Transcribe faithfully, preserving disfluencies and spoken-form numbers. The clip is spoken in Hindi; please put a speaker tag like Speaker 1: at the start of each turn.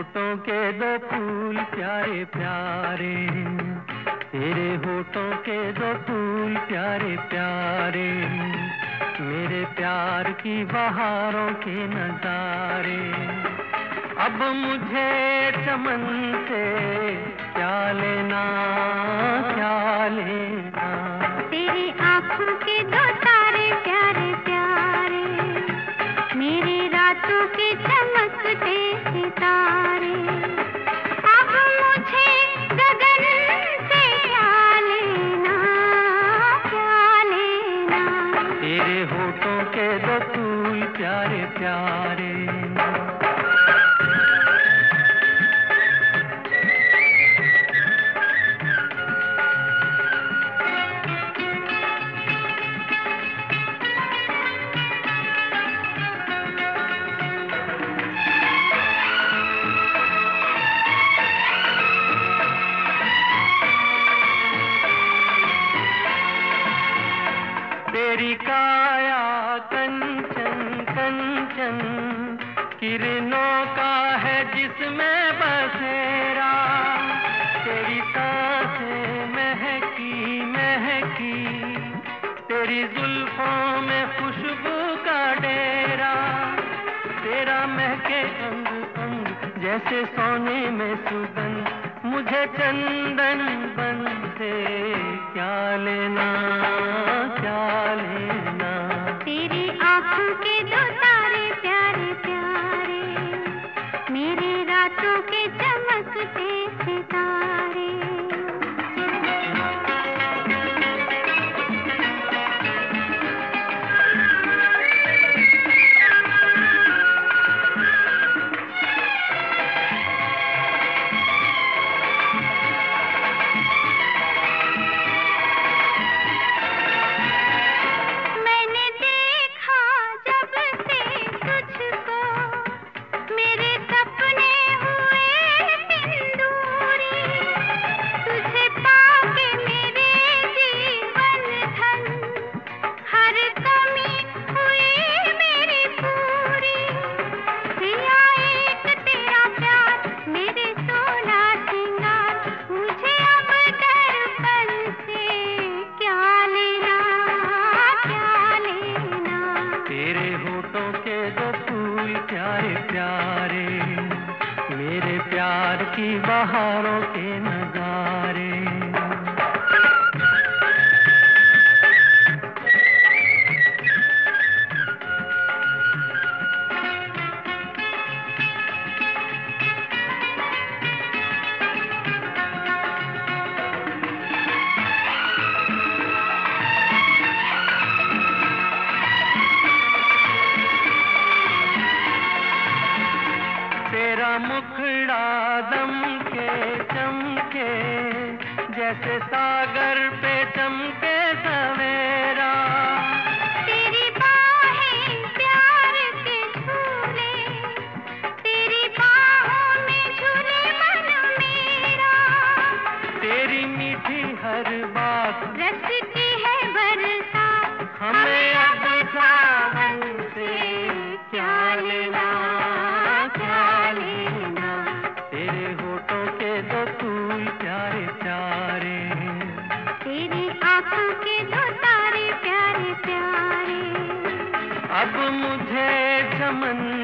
Speaker 1: होठों के दो फूल प्यारे प्यारे, तेरे होठों के दो फूल प्यारे प्यारे, मेरे प्यार की बहारों के नजारे। अब मुझे चमन से क्या लेना क्या लेना,
Speaker 2: तेरी आँखों के दो तारे प्यारे प्यारे, मेरी रातों के चमकते सितारे। अब मुझे गगन से क्या लेना क्या लेना,
Speaker 1: तेरे होठों के दो फूल प्यारे प्यारे। तेरी काया कंचन कंचन, किरणों का है जिसमें बसेरा, तेरी सांसें महकी महकी, तेरी जुल्फों में खुशबू का डेरा, तेरा महके अंग अंग जैसे सोने में सुगंध, मुझे चंदन बन से क्या लेना क्या लेना,
Speaker 2: तेरी आँखों के दो तारे प्यारे प्यारे, मेरी रातों के चमकते सितारे।
Speaker 1: प्यारे प्यारे, मेरे प्यार की बहारों के नजारे। तेरा मुखड़ा दम के चमके, जैसे सागर पे चमके सवेरा,
Speaker 2: तेरी बाहें प्यार के झूले, तेरी बाहों में झूले मन मेरा,
Speaker 1: तेरी मीठी हर बात
Speaker 2: रचती है बरसात,
Speaker 1: हमें अब सावन से क्या लेना क्या लेना, तेरे होठों के दो फूल प्यारे प्यारे,
Speaker 2: तेरी आँखों के दो तारे प्यारे प्यारे।
Speaker 1: अब मुझे चमन